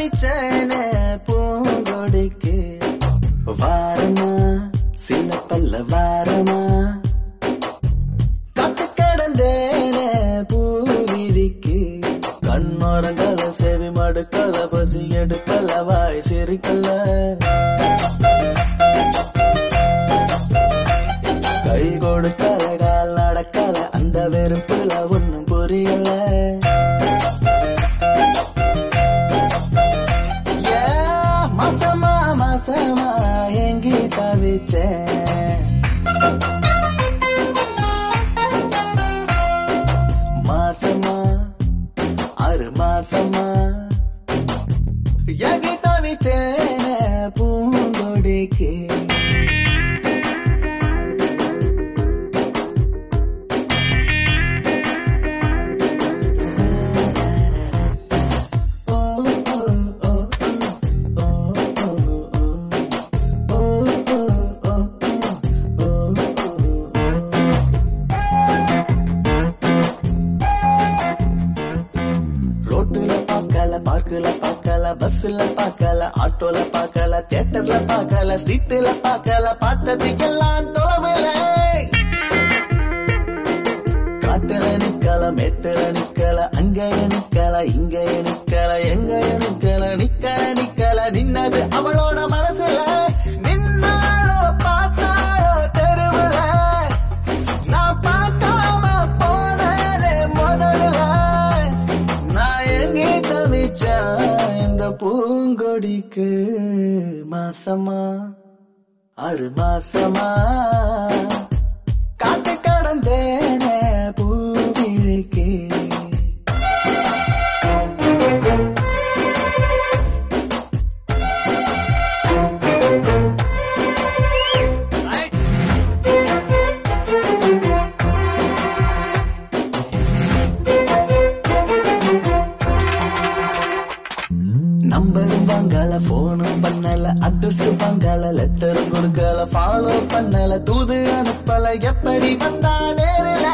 தவிச்சேனே பூங்கொடிக்கு வாரமா சில பல்ல வாரமா கத்து கடந்தேனே பூவிழிக்கு கண்ணோரங்கள செவி மடுக்கல பசி எடுக்கல வாய் சிரிக்கல கை கொடுக்கல கால் நடக்கல அந்த வெறுப்புல ஒன்னும் புரியல மாசமா மாசமா எங்கி தவிச்சேன் மாசமா 6 மாசமா எங்கி தவிச்சேன் பூங்கொடிக்கு பார்க்கல பார்க்கல பஸ்ல பார்க்கல ஆட்டோல பார்க்கல தியேட்டர்ல பார்க்கல ஸ்ட்ரீட்ல பார்க்கல பார்த்ததுக்கெல்லாம் தொலைவில காட்டுல நிக்கல மேட்டுல நிக்கல அங்கய நிக்கல இங்கய நிக்கல எங்கய நிக்கல நிக்கல நின்னது அவளோட மனசுல நின்னாலோ பார்த்தாலோ தெருவுல நான் பார்க்காம போனே முதல்ல நான் எங்கே இந்த பூங்கொடிக்கு மாசமா 6 மாசமா காத்து கடந்தேனே பூவிழிக்கு நம்பரும் வாங்கல போனும் பண்ணல அட்ரஸ் வாங்கல லெட்டரும் கொடுக்கல ஃபாலோ பண்ணல தூது அனுப்பல எப்படி வந்தா நேரில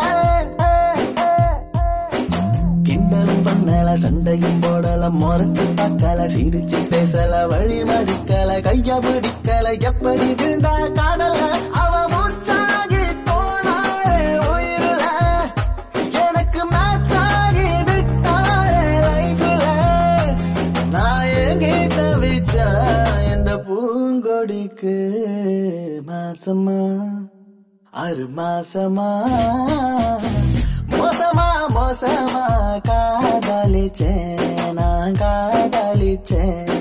கிண்டலும் பண்ணல சண்டையும் போடல முறைச்சு பார்க்கல சிரிச்சு பேசல வழி மடிக்கல கைய பிடிக்கல எப்படி விழுந்தா காணல அவ மூச்சாகி போனாலே உயிரில எனக்கு மேட்சாகி விட்டாலே லைஃப்ல நான் எங்கே தவிச்சா இந்த பூங்கொடிக்கு மாசமா 6 மாசமா மோசமா மோசமா காதலிச்சேன் நான் காதலிச்சேன்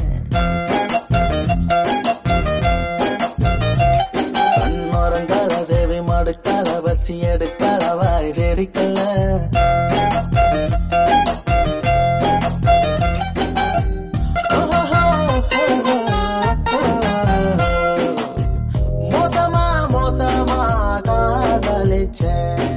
கண்ணோரங்கால சேவை மடுக்கால பசி எடுக்கால வாய் சேரிக்கல மோசமா மோசமா காதலிச்சேன்